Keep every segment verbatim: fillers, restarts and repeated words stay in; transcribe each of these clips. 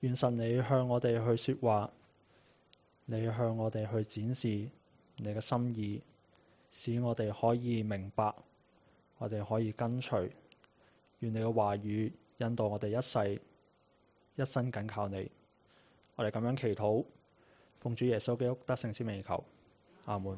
願神你向我哋去說話，你向我哋去展示你嘅心意，使我哋可以明白，我哋可以跟隨。願你嘅話語引導我哋一世，一生緊靠你。我哋咁樣祈禱，奉主耶穌基督得勝之名求，阿門。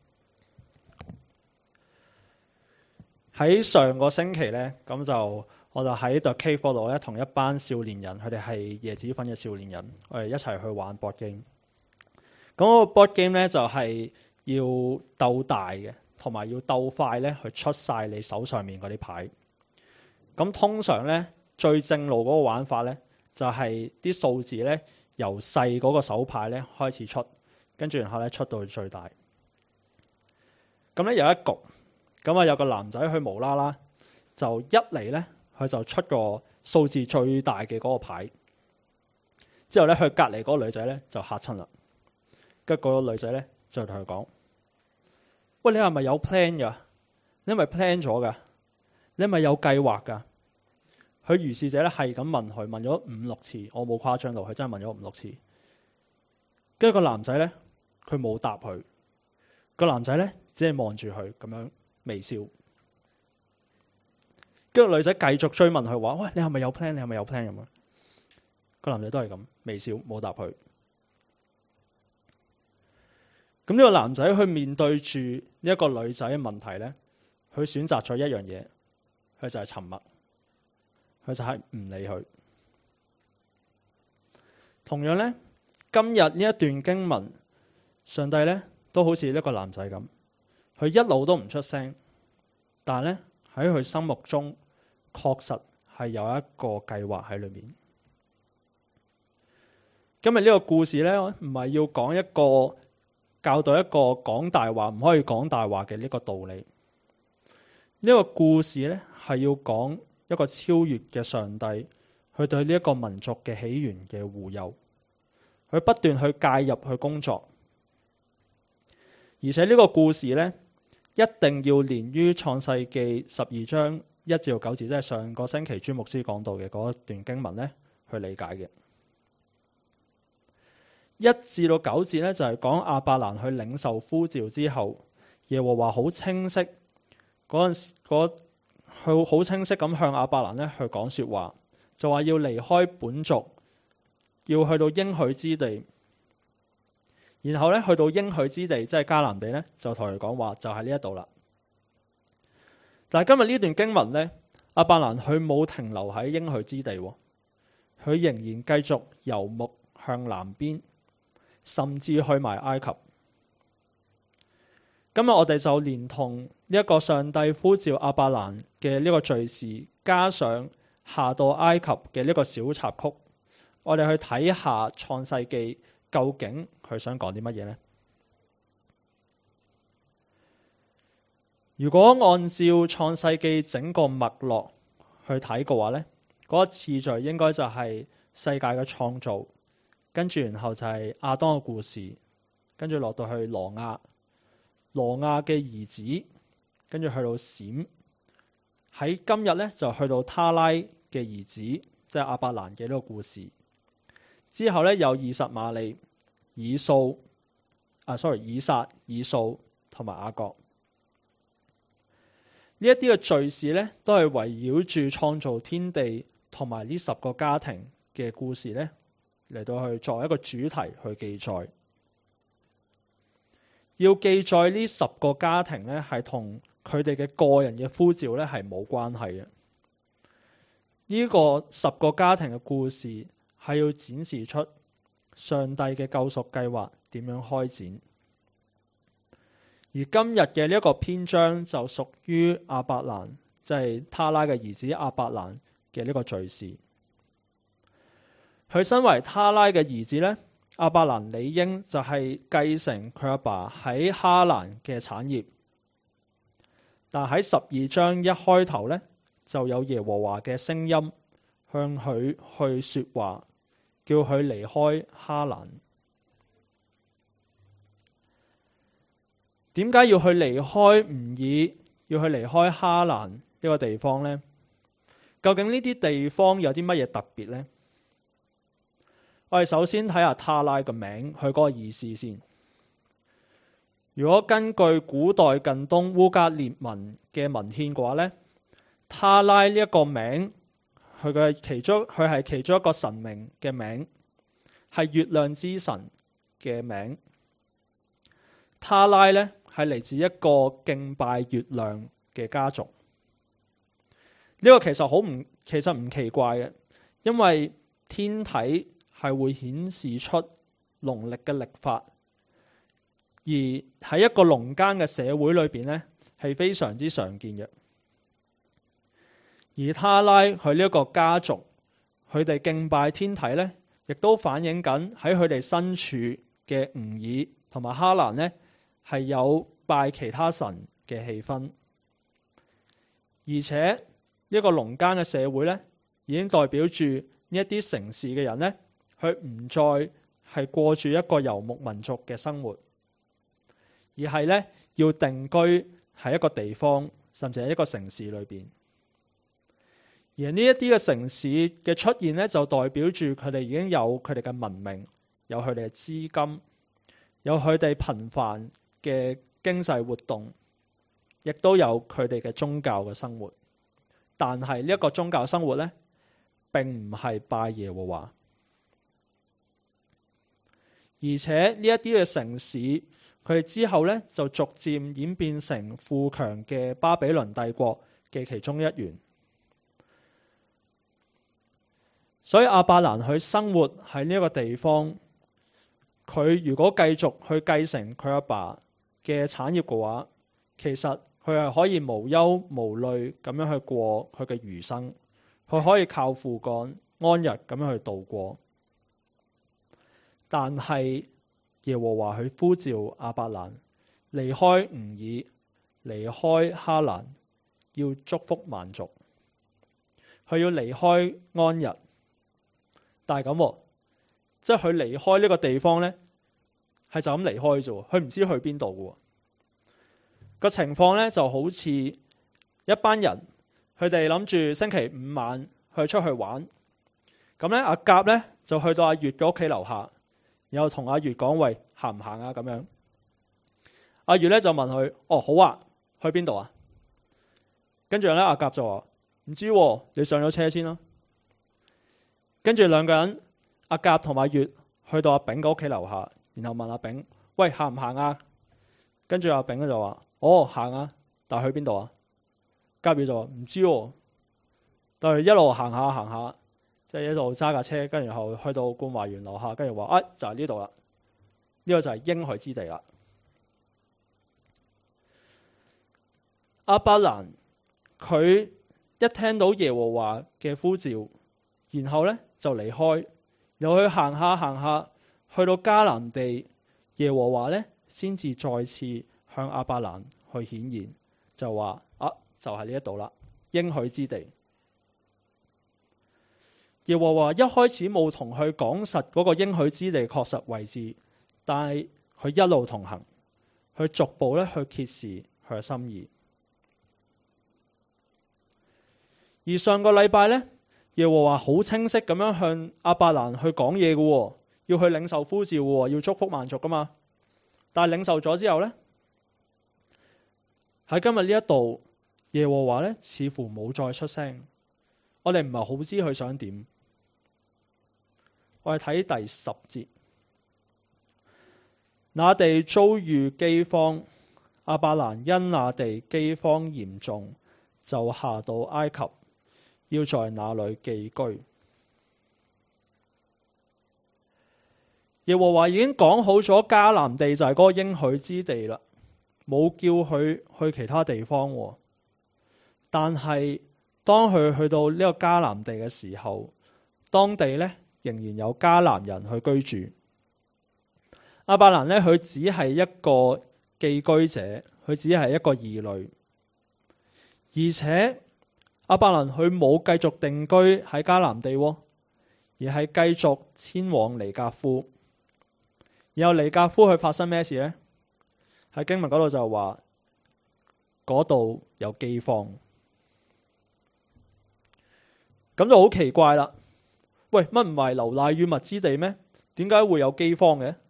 喺上個星期呢，咁就我就喺 The Cave 嗰度咧，同一班少年人，佢哋係椰子粉嘅少年人，我哋一齊去玩 board game。咁個 board game 咧就係要鬥大嘅，同埋要鬥快咧去出晒你手上面嗰啲牌。咁通常咧最正路嗰個玩法咧，就係啲數字咧由細嗰個手牌咧開始出，跟住然後咧出到最大。咁咧有一局。咁啊，有個男仔佢無啦啦就一嚟咧，佢就出個數字最大嘅嗰個牌。之後咧，佢隔離嗰個女仔咧就嚇親啦。跟住嗰個女仔咧就同佢講：喂，你係咪有 plan 㗎？你係咪 plan 咗㗎？你係咪有計劃㗎？佢如是者咧係咁問佢，問咗五六次，我冇誇張到，佢真係問咗五六次。跟住個男仔咧，佢冇答佢。個男仔咧只係望住佢咁樣微笑，跟住女仔繼續追問佢話：喂，你係咪有 plan？ 你係咪有 plan 咁啊？個男仔都係咁微笑，冇答佢。咁呢個男仔去面對住呢一個女仔嘅問題呢，佢選擇咗一樣嘢，佢就係沉默，佢就係唔理佢。同樣呢，今日呢一段經文，上帝呢都好似呢個男仔咁。佢一路都唔出聲，但係咧喺佢心目中確實係有一個計劃喺裏面。今日呢個故事咧，唔係要講一個教導一個講大話唔可以講大話嘅呢個道理。呢個故事咧係要講一個超越嘅上帝，佢對呢一個民族嘅起源嘅護佑，佢不斷去介入去工作，而且呢個故事咧。一定要連於創世記十二章一至九節，即係上個星期朱牧師講到嘅嗰一段經文咧，去理解嘅。一至到九節咧就係講亞伯蘭去領受呼召之後，耶和華好清晰嗰陣時，嗰佢好清晰咁向亞伯蘭咧去講說話，就話要離開本族，要去到應許之地。然後咧，去到應許之地，即係迦南地咧，就同佢講話，就係呢一度啦。但係今日呢段經文咧，亞伯蘭佢冇停留喺應許之地，佢仍然繼續游牧向南邊，甚至去埋埃及。今日我哋就連同呢一個上帝呼召亞伯蘭嘅呢個敘事，加上下到埃及嘅呢個小插曲，我哋去睇下創世記。究竟佢想講啲乜嘢呢？如果按照創世記整個脈絡去睇嘅話呢，嗰個次序應該就係世界嘅創造，跟住然後就係亞當嘅故事，跟住落到去挪亞，挪亞嘅兒子，跟住去到閃，喺今日呢，就去到他拉嘅兒子，即係亞伯蘭嘅呢個故事。之後咧有以實瑪利、以掃啊，sorry， 以撒、以掃同埋雅各。呢一啲嘅敘事咧，都係圍繞住創造天地同埋呢十個家庭嘅故事咧，嚟到去作為一個主題去記載。要記載呢十個家庭咧，係同佢哋嘅個人嘅呼召咧係冇關係嘅。呢個十個家庭嘅故事，係要展示出上帝嘅救贖計劃點樣開展，而今日嘅呢一個篇章就屬於亞伯蘭，即係他拉嘅兒子亞伯蘭嘅呢個敘事。佢身為他拉嘅兒子呢，亞伯蘭理應就係繼承佢阿爸喺哈蘭嘅產業，但喺十二章一開頭呢，就有耶和華嘅聲音向佢去說話。叫佢離開哈蘭。點解要去離開吾珥，要去離開哈蘭呢個地方呢？究竟呢啲地方有啲乜嘢特別呢？ 我哋首先睇下他拉個名，佢嗰個意思先。如果根據古代近東烏加列文嘅文獻嘅話咧，他拉呢一個名，佢嘅其中佢係其中一個神明嘅名，係月亮之神嘅名。他拉咧係嚟自一個敬拜月亮嘅家族。呢個其實好唔其實唔奇怪嘅，因為天體係會顯示出農曆嘅曆法，而喺一個農耕嘅社會裏邊咧係非常之常見嘅。而他拉佢呢一個家族，佢哋敬拜天體咧，亦都反映緊喺佢哋身處嘅吾爾同埋哈蘭咧，係有拜其他神嘅氣氛。而且呢個農耕嘅社會咧，已經代表住呢一啲城市嘅人咧，佢唔再係過住一個游牧民族嘅生活，而係咧要定居喺一個地方，甚至係一個城市裏邊。而呢一啲嘅城市嘅出現咧，就代表住佢哋已經有佢哋嘅文明，有佢哋嘅資金，有佢哋頻繁嘅經濟活動，亦都有佢哋嘅宗教嘅生活。但係呢一個宗教生活咧，並唔係拜耶和華。而且呢一啲嘅城市，佢哋之後咧就逐漸演變成富強嘅巴比倫帝國嘅其中一員。所以亞伯蘭佢生活喺呢一個地方，佢如果繼續去繼承佢阿爸嘅產業嘅話，其實佢係可以無憂無慮咁樣去過佢嘅餘生，佢可以靠父幹安逸咁樣去度過。但係耶和華佢呼召亞伯蘭離開吾爾，離開哈蘭，要祝福萬族，佢要離開安逸。但係咁，即係佢離開呢個地方呢，係就咁離開啫，佢唔知去邊度嘅。個情況呢就好似一班人，佢哋諗住星期五晚去出去玩，咁呢，阿甲呢就去到阿月嘅屋企樓下，然後同阿月講：喂，行唔行啊？咁樣，阿月呢就問佢：哦，好啊，去邊度啊？跟住呢，阿甲就話：唔知喎，你上咗車先啦。跟住兩個人，阿甲同埋月去到阿丙嘅屋企樓下，然後問阿丙：喂，行唔行啊？跟住阿丙就話：哦，行啊，但係去邊度啊？甲月就話：唔知喎，但係一路行下行下，即係一路揸架車，跟住然後去到冠華園樓下，跟住話：哎，就係呢度啦，呢個就係應許之地啦。亞伯蘭佢一聽到耶和華嘅呼召，然後咧就離開，又去行下行下，去到迦南地，耶和華咧先至再次向亞伯蘭去顯現，就話：啊，就係呢一度啦，應許之地。耶和華一開始冇同佢講實嗰個應許之地確實位置，但係佢一路同行，佢逐步咧去揭示佢嘅心意。而上個禮拜咧，耶和華好清晰咁樣向亞伯蘭去講嘢嘅，要去領受呼召嘅，要祝福萬族噶嘛。但係領受咗之後咧，喺今日呢一度，耶和華咧似乎冇再出聲。我哋唔係好知佢想點。我哋睇第十節，那地遭遇饑荒，亞伯蘭因那地饑荒嚴重，就下到埃及，要在那裏寄居。耶和華已經講好咗迦南地就係嗰個應許之地啦，冇叫佢去其他地方。但係當佢去到呢個迦南地嘅時候，當地呢仍然有迦南人去居住。亞伯蘭呢，佢只係一個寄居者，佢只係一個異類，而且亞伯蘭佢冇繼續定居喺迦南地，而係繼續遷往尼格夫。然後尼格夫佢發生咩事呢？喺經文嗰度就話嗰度有饑荒，咁就好奇怪啦。喂，乜唔係流奶與蜜之地咩？ 點解會有饑荒嘅？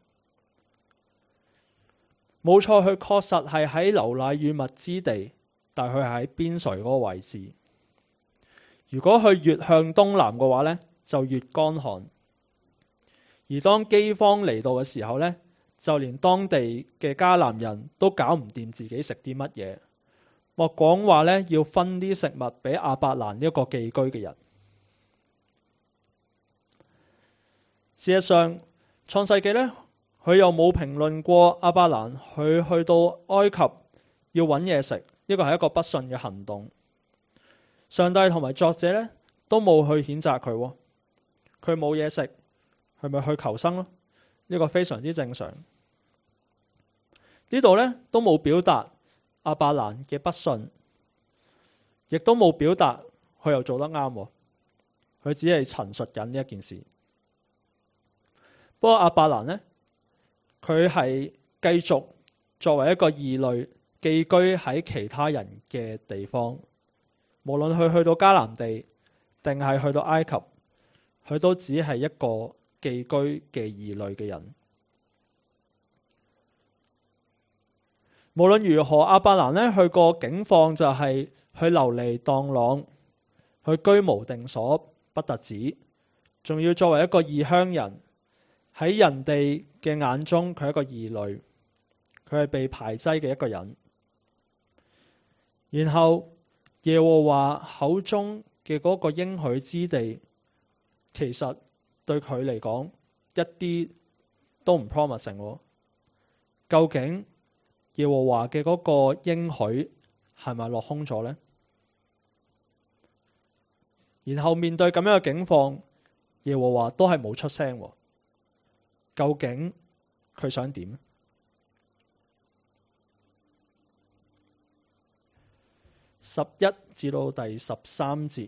冇錯，佢確實係喺流奶與蜜之地，但係佢係喺邊陲嗰個位置。如果佢越向東南嘅話呢，就越乾旱。而當饑荒嚟到嘅時候呢，就連當地嘅迦南人都搞唔掂自己食啲乜嘢，莫講話呢要分啲食物俾亞伯蘭呢一個寄居嘅人。事實上，創世記呢，佢又冇評論過亞伯蘭佢去到埃及要揾嘢食，呢個係一個不信嘅行動。上帝同埋作者呢，都冇去譴責佢，佢冇嘢食，係咪去求生咯？呢個非常之正常。呢度呢，都冇表達亞伯蘭嘅不信，亦都冇表達佢又做得啱，佢只係陳述緊呢一件事。不過亞伯蘭呢，佢係繼續作為一個異類寄居喺其他人嘅地方，無論佢去到迦南地定係去到埃及，佢都只係一個寄居嘅異類嘅人。無論如何，亞伯蘭呢，佢個境況就係佢流離蕩浪，佢居無定所，不特止，仲要作為一個異鄉人，喺人哋嘅眼中佢係一個異類，佢係被排擠嘅一個人。然後耶和華口中嘅嗰個應許之地，其實對佢嚟講一啲都唔 promising。究竟耶和華嘅嗰個應許係咪落空咗呢？然後面對咁樣嘅境況，耶和華都係冇出聲。究竟佢想點？十一至到第十三節，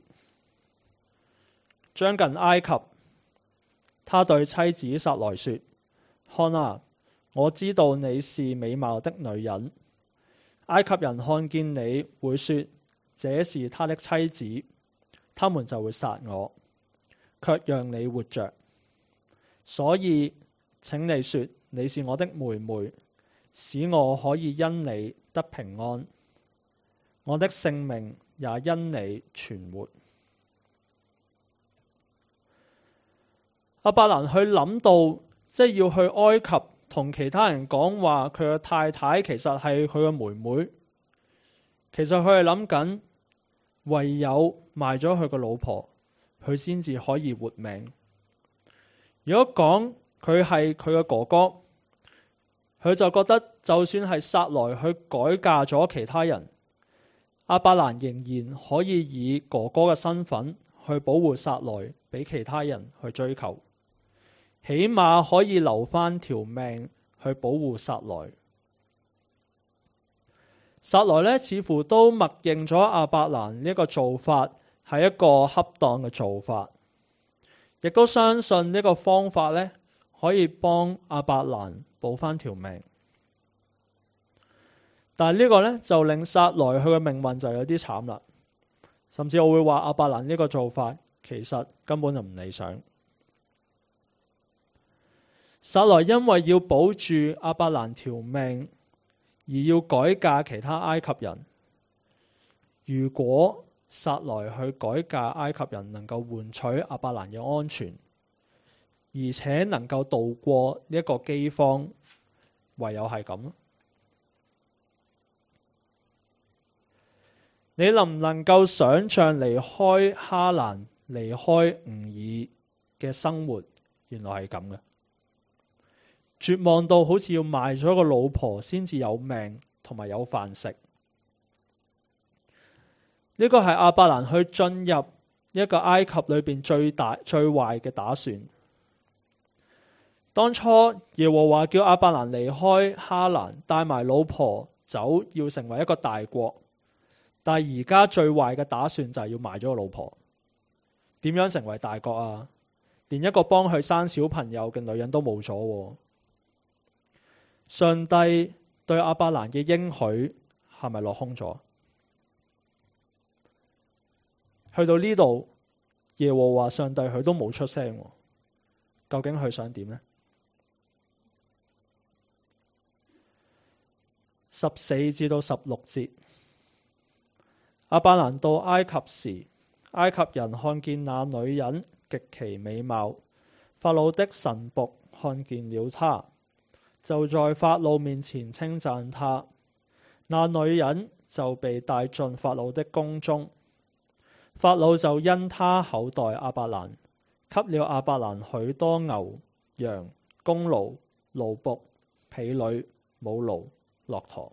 將近埃及，他對妻子撒萊說：看啊，我知道你是美貌的女人。埃及人看見你會說這是他的妻子，他們就會殺我，卻讓你活着。所以請你說你是我的妹妹，使我可以因你得平安，我的性命也因你存活。亞伯蘭去諗到，即係要去埃及同其他人講話，佢嘅太太其實係佢嘅妹妹。其實佢係諗緊，唯有賣咗佢個老婆，佢先至可以活命。如果講佢係佢嘅哥哥，佢就覺得就算係撒萊去改嫁咗其他人，亞伯蘭仍然可以以哥哥嘅身份去保護撒萊，俾其他人去追求，起碼可以留翻條命去保護撒萊。撒萊呢，似乎都默認咗亞伯蘭呢個做法係一個恰當嘅做法，亦都相信呢個方法呢，可以幫亞伯蘭保翻條命。但係呢個呢，就令撒萊佢嘅命運就有啲慘啦，甚至我會話亞伯蘭呢個做法其實根本就唔理想。撒萊因為要保住亞伯蘭條命，而要改嫁其他埃及人。如果撒萊去改嫁埃及人，能夠換取亞伯蘭嘅安全，而且能夠度過呢一個饑荒，唯有係咁。你能唔能夠想象離開哈蘭、離開吾爾嘅生活，原來係咁嘅？絕望到好似要賣咗個老婆先至有命同埋有飯食。呢個係亞伯蘭去進入一個埃及裏邊最大最壞嘅打算。當初耶和華叫亞伯蘭離開哈蘭，帶埋老婆走，要成為一個大國。但係而家最壞嘅打算就係要賣咗個老婆。點樣成為大國啊？連一個幫佢生小朋友嘅女人都冇咗。上帝對亞伯蘭嘅應許係咪落空咗？去到呢度，耶和華上帝佢都冇出聲。 究竟佢想點呢？十四至到十六節，亞伯蘭到埃及時，埃及人看見那女人極其美貌，法老的臣僕看見了她，就在法老面前稱讚她。那女人就被帶進法老的宮中，法老就因她厚待亞伯蘭，給了亞伯蘭許多牛羊、公驢、奴僕、婢女、母驢、駱駝。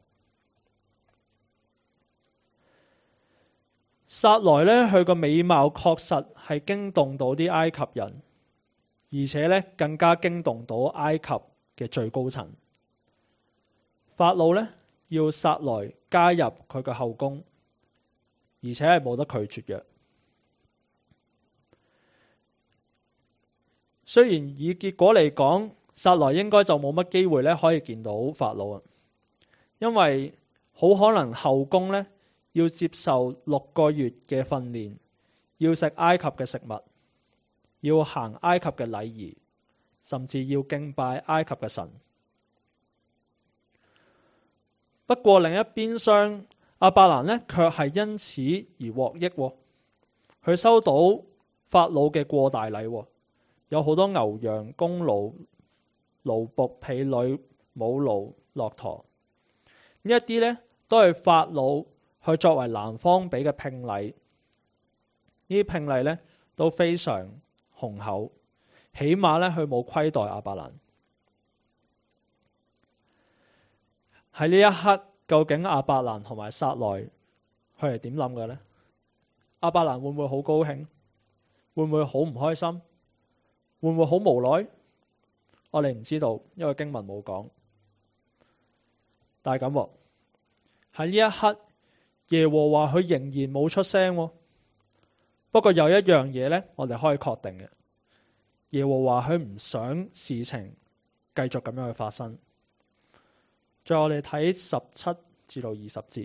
撒萊呢，佢個美貌確實係驚動到啲埃及人，而且呢更加驚動到埃及嘅最高層。法老呢要撒萊加入佢嘅後宮，而且係冇得拒絕嘅。雖然以結果嚟講，撒萊應該就冇乜機會咧可以見到法老啊，因為好可能後宮呢要接受六個月嘅訓練，要食埃及嘅食物，要行埃及嘅禮儀，甚至要敬拜埃及嘅神。不過另一邊廂，亞伯蘭呢卻係因此而獲益，佢收到法老嘅過大禮，有好多牛羊、公驢、奴僕、婢女、母驢、駱駝，呢一啲呢都係法老去作為男方俾嘅聘禮，呢啲聘禮呢都非常雄厚，起碼呢佢冇虧待亞伯蘭。喺呢一刻，究竟亞伯蘭同埋撒萊佢係點諗嘅呢？亞伯蘭會唔會好高興？會唔會好唔開心？會唔會好無奈？我哋唔知道，因為經文冇講。但係咁喎，喺呢一刻，耶和華佢仍然冇出聲喎。不過有一樣嘢呢，我哋可以確定嘅，耶和華佢唔想事情繼續咁樣去發生。再我哋睇十七至到二十節，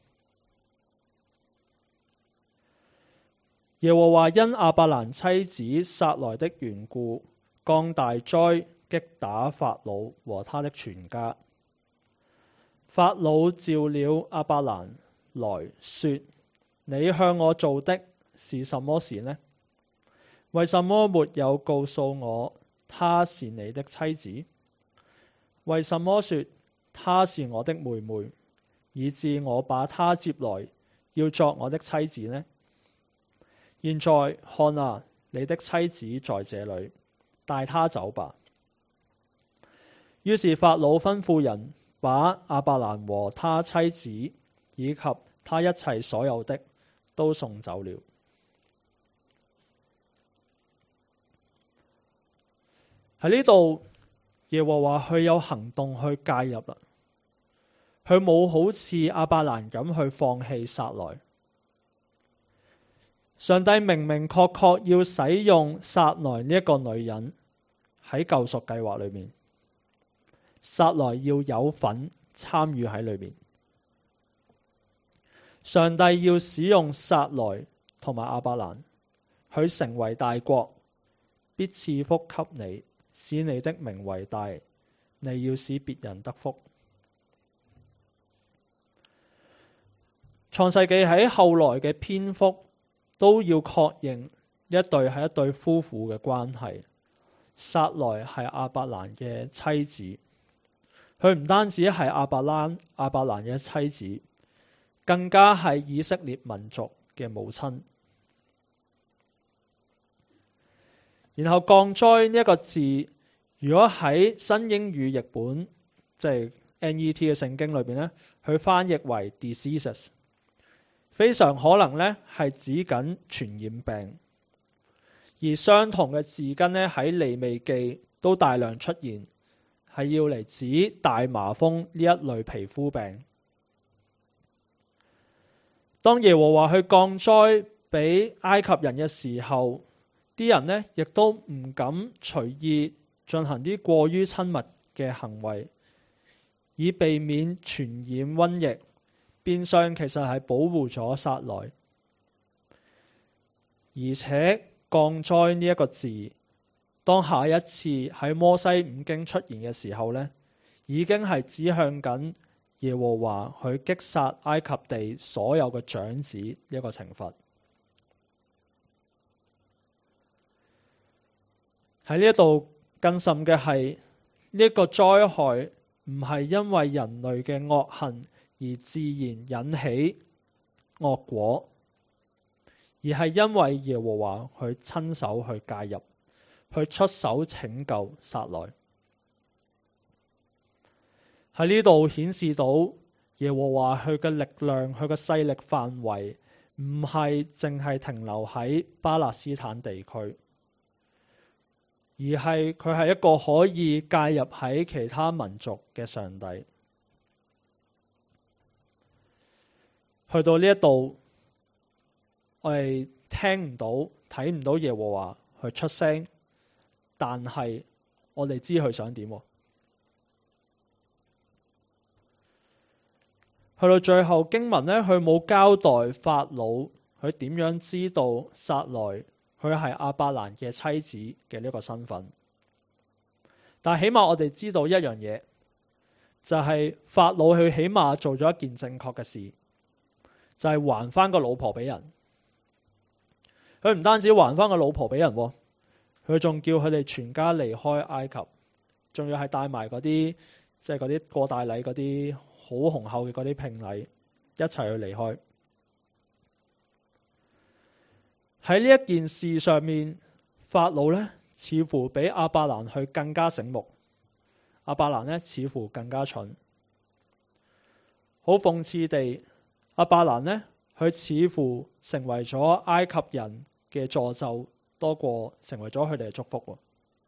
耶和華因亞伯蘭妻子撒萊的緣故，降大災擊打法老和他的全家。法老召了亞伯蘭來說：你向我做的是什麼事呢？為什麼沒有告訴我她是你的妻子？為什麼說她是我的妹妹，以致我把她接來要作我的妻子呢？現在看啊，你的妻子在這裏，帶她走吧。於是法老吩咐人把亞伯蘭和他妻子以及他一切所有的都送走了。喺呢度，耶和華佢有行動去介入啦，佢冇好似亞伯蘭咁去放棄撒萊。上帝明明確確要使用撒萊呢一個女人喺救贖計劃裏面，撒萊要有份參與喺裏面。上帝要使用撒萊同埋亞伯蘭，佢成為大國，必賜福給你，使你的名為大，你要使別人得福。創世紀喺後來嘅篇幅都要確認一對係一對夫婦嘅關係。撒萊係亞伯蘭嘅妻子，佢唔單止係亞伯蘭亞伯蘭嘅妻子，更加係以色列民族嘅母親。然後降災呢一個字，如果喺新英語譯本，即係 N E T 嘅聖經裏邊呢，佢翻譯為 diseases， 非常可能呢係指緊傳染病。而相同嘅字根呢，喺利未記都大量出現，係要嚟指大麻風呢一類皮膚病。當耶和華去降災俾埃及人嘅時候，啲人呢亦都唔敢隨意進行啲過於親密嘅行為，以避免傳染瘟疫。變相其實係保護咗撒萊，而且降災呢一個字當下一次喺摩西五經出現嘅時候呢，已經係指向緊耶和華去擊殺埃及地所有嘅長子一個懲罰。喺呢一度更甚嘅係呢一個災害唔係因為人類嘅惡行而自然引起惡果，而係因為耶和華去親手去介入，去出手拯救撒來。喺呢度顯示到耶和華佢嘅力量，佢嘅勢力範圍唔係淨係停留喺巴勒斯坦地區，而係佢係一個可以介入喺其他民族嘅上帝。去到呢一度，我哋聽唔到、睇唔到耶和華去出聲，但係我哋知佢想點。去到最後經文呢，佢冇交代法老佢點樣知道撒來佢係亞伯蘭嘅妻子嘅呢個身份，但係起碼我哋知道一樣嘢，就係法老佢起碼做咗一件正確嘅事，就係還翻個老婆俾人。佢唔單止還翻個老婆俾人，佢仲叫佢哋全家離開埃及，仲要係帶埋嗰啲即係嗰啲過大禮嗰啲好雄厚嘅嗰啲聘禮一齊去離開。喺呢一件事上面，法老呢似乎比亞伯蘭去更加醒目，亞伯蘭呢似乎更加蠢。好諷刺地，亞伯蘭呢佢似乎成為咗埃及人嘅詛咒多過成為咗佢哋嘅祝福。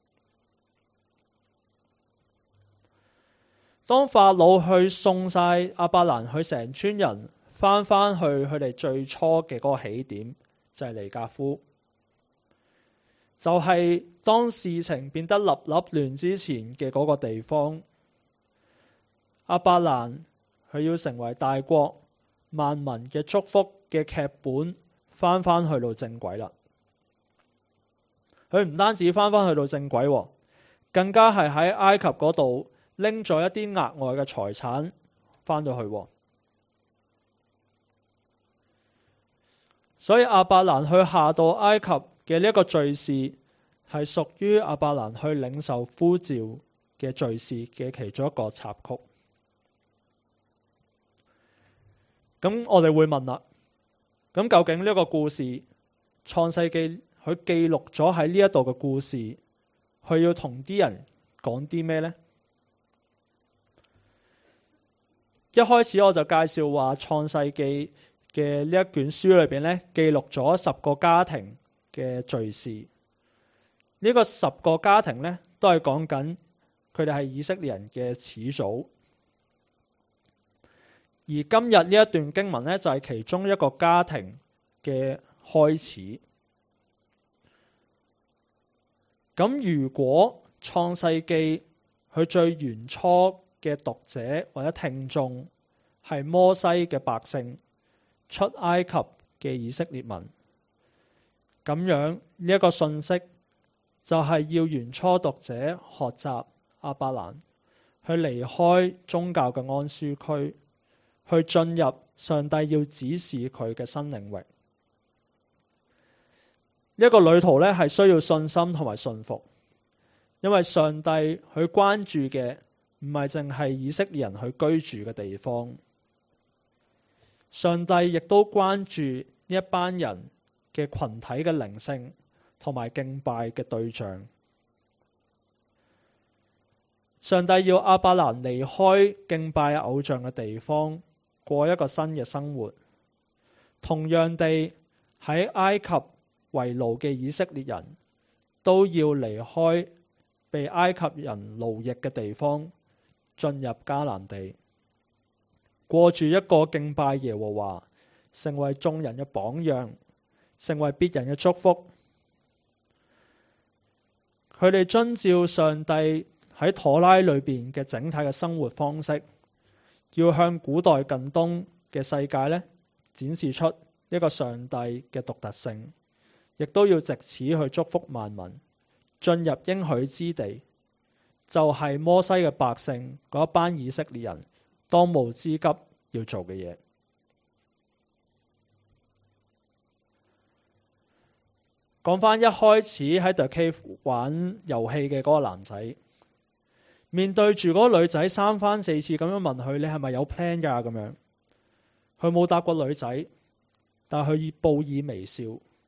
當法老去送晒亞伯蘭去成村人翻返去佢哋最初嘅嗰個起點，就係尼格夫，就係當事情變得立立亂之前嘅嗰個地方。亞伯蘭佢要成為大國萬民嘅祝福嘅劇本翻返去到正軌啦。佢唔單止翻返去到正軌，更加係喺埃及嗰度拎咗一啲額外嘅財產翻到去。所以亞伯蘭去下到埃及嘅呢一個敘事，係屬於亞伯蘭去領受呼召嘅敘事嘅其中一個插曲。咁我哋會問啦，咁究竟呢個故事創世記佢記錄咗喺呢一度嘅故事，佢要同啲人講啲咩呢？一開始我就介紹話創世記嘅呢一卷書裏邊咧，記錄咗十個家庭嘅敘事。呢、這個十個家庭咧，都係講緊佢哋係以色列人嘅始祖。而今日呢一段經文咧，就係其中一個家庭嘅開始。咁如果創世記佢最原初嘅讀者或者聽眾係摩西嘅百姓，出埃及嘅以色列民，咁樣呢一個信息就係要原初讀者學習亞伯蘭去離開宗教嘅安舒區，去進入上帝要指示佢嘅新領域。呢一個旅途咧，係需要信心同埋信服，因為上帝去關注嘅唔係淨係以色列人去居住嘅地方。上帝亦都關注呢一班人嘅群體嘅靈性同埋敬拜嘅對象。上帝要亞伯蘭離開敬拜偶像嘅地方，過一個新嘅生活。同樣地，喺埃及為奴嘅以色列人都要離開被埃及人奴役嘅地方，進入迦南地，過住一個敬拜耶和華，成為眾人嘅榜樣，成為別人嘅祝福。佢哋遵照上帝喺妥拉裏邊嘅整體嘅生活方式，要向古代近東嘅世界咧展示出一個上帝嘅獨特性，亦都要藉此去祝福萬民， 進入應許之地，就係、是、摩西嘅百姓嗰一班以色列人當務之急要做嘅嘢。講返一開始喺 The Cave 玩遊戲嘅嗰個男仔，面對住嗰個女仔三番四次咁樣問佢：你係咪有 plan 㗎？咁樣，佢冇答過女仔，但係佢以報以微笑。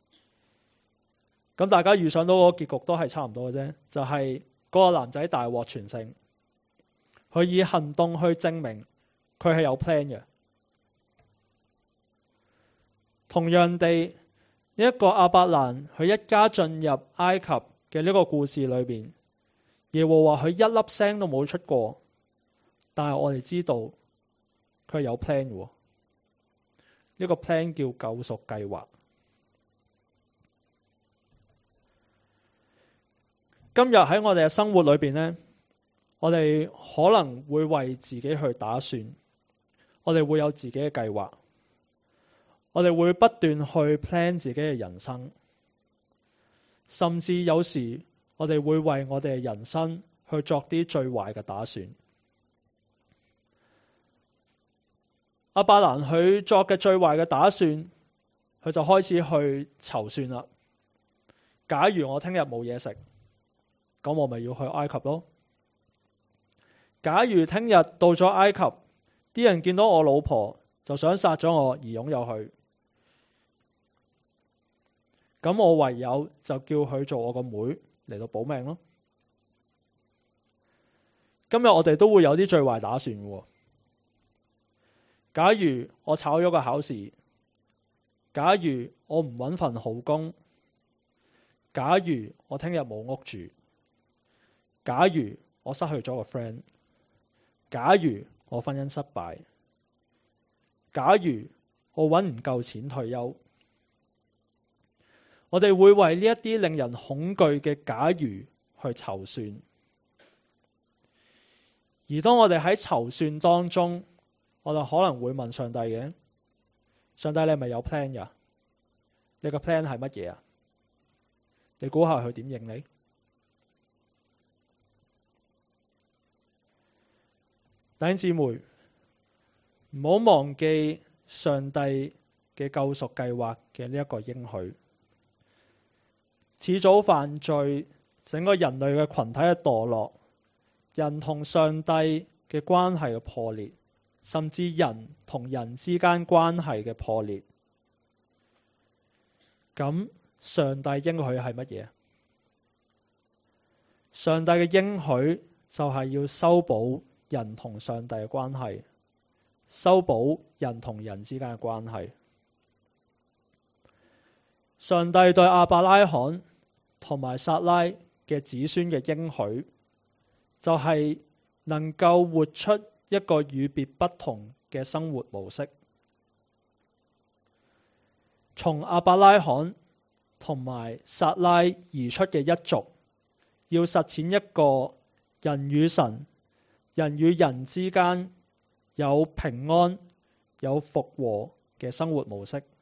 咁大家預想到嗰個結局都係差唔多嘅啫，就係、是、嗰個男仔大獲全勝，佢以行動去證明佢係有 plan 嘅。同樣地，呢一個亞伯蘭佢一家進入埃及嘅呢個故事裏邊，耶和華佢一粒聲都冇出過，但係我哋知道佢係有 plan 嘅。呢個 plan 叫救贖計劃。今日喺我哋嘅生活裏邊呢，我哋可能會為自己去打算，我哋會有自己嘅計劃。我哋會不斷去 plan 自己嘅人生，甚至有時我哋會為我哋嘅人生去作啲最壞嘅打算。亞伯蘭佢作嘅最壞嘅打算，佢就開始去籌算啦。假如我聽日冇嘢食，咁我咪要去埃及咯。假如聽日到咗埃及，啲人見到我老婆就想殺咗我而擁有佢，咁我唯有就叫佢做我個妹嚟到保命咯。今日我哋都會有啲最壞打算嘅。假如我炒咗個考試，假如我唔揾份好工，假如我聽日冇屋住，假如我失去咗個 friend， 假如我婚姻失敗，假如我揾唔夠錢退休，我哋會為呢一啲令人恐懼嘅假如去籌算。而當我哋喺籌算當中，我哋可能會問上帝嘅：上帝，你係咪有 plan 㗎？你個 plan 係乜嘢啊？你估下佢點應你？弟兄姊妹，唔好忘記上帝嘅救贖計劃嘅呢一個應許。始祖犯罪，整個人類嘅群體嘅墮落，人同上帝嘅關係嘅破裂，甚至人同人之間關係嘅破裂。咁上帝應許係乜嘢？上帝嘅應許就係要修補人同上帝嘅關係，修補人同人之間嘅關係。上帝對亞伯拉罕同埋撒拉嘅子孫嘅應許，就係能夠活出一個與別不同嘅生活模式。從亞伯拉罕同埋撒拉而出嘅一族，要實踐一個人與神、人與人之間有平安、有復和嘅生活模式。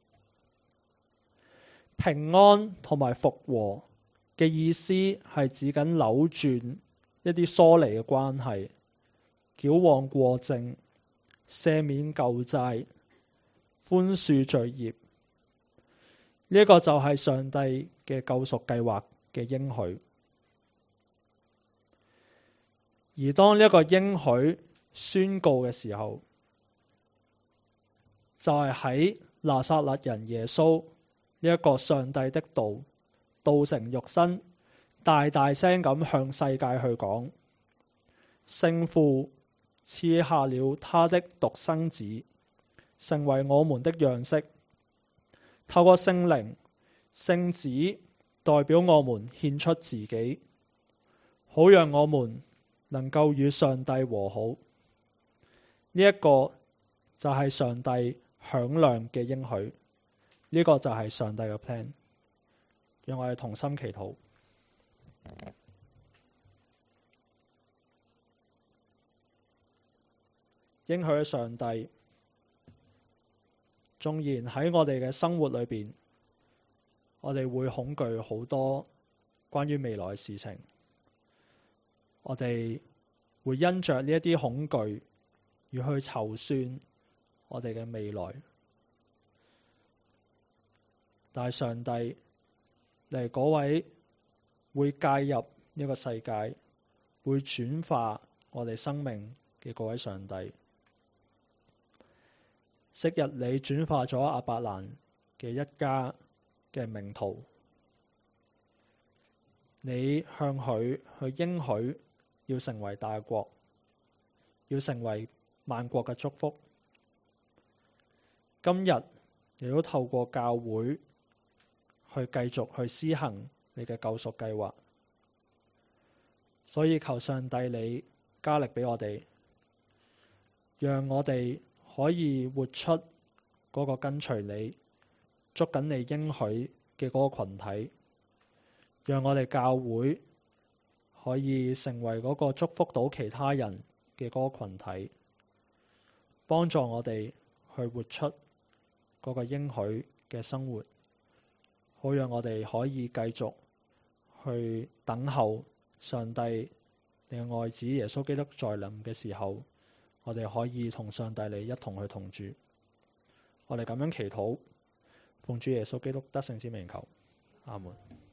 平安同埋復和嘅意思係指緊扭轉一啲疏離嘅關係，矯枉過正，赦免舊債，寬恕罪孽。呢一個就係上帝嘅救贖計劃嘅應許。而當呢一個應許宣告嘅時候，就係喺拿撒勒人耶穌呢一個上帝的道道成肉身，大大聲咁向世界去講：聖父賜下了他的獨生子，成為我們的樣式，透過聖靈、聖子代表我們獻出自己，好讓我們能夠與上帝和好。呢、這、一個就係上帝響亮嘅應許，呢、這個就係上帝嘅 plan。讓我哋同心祈禱。應許嘅上帝，縱然喺我哋嘅生活裏邊，我哋會恐懼好多關於未來嘅事情，我哋會因着呢一啲恐懼而去籌算我哋嘅未來。但係上帝，你係嗰位會介入呢個世界，會轉化我哋生命嘅嗰位上帝。昔日你轉化咗亞伯蘭嘅一家嘅名途，你向佢去應許要成為大國，要成為萬國嘅祝福。今日亦都透過教會去繼續去施行你嘅救贖計劃，所以求上帝你加力俾我哋，讓我哋可以活出嗰個跟隨你、捉緊你應許嘅嗰個群體，讓我哋教會可以成為嗰個祝福到其他人嘅嗰個群體，幫助我哋去活出嗰個應許嘅生活，好讓我哋可以繼續去等候上帝你嘅愛子耶穌基督再臨嘅時候，我哋可以同上帝你一同去同住。我哋咁樣祈禱，奉主耶穌基督得勝之名求，阿門。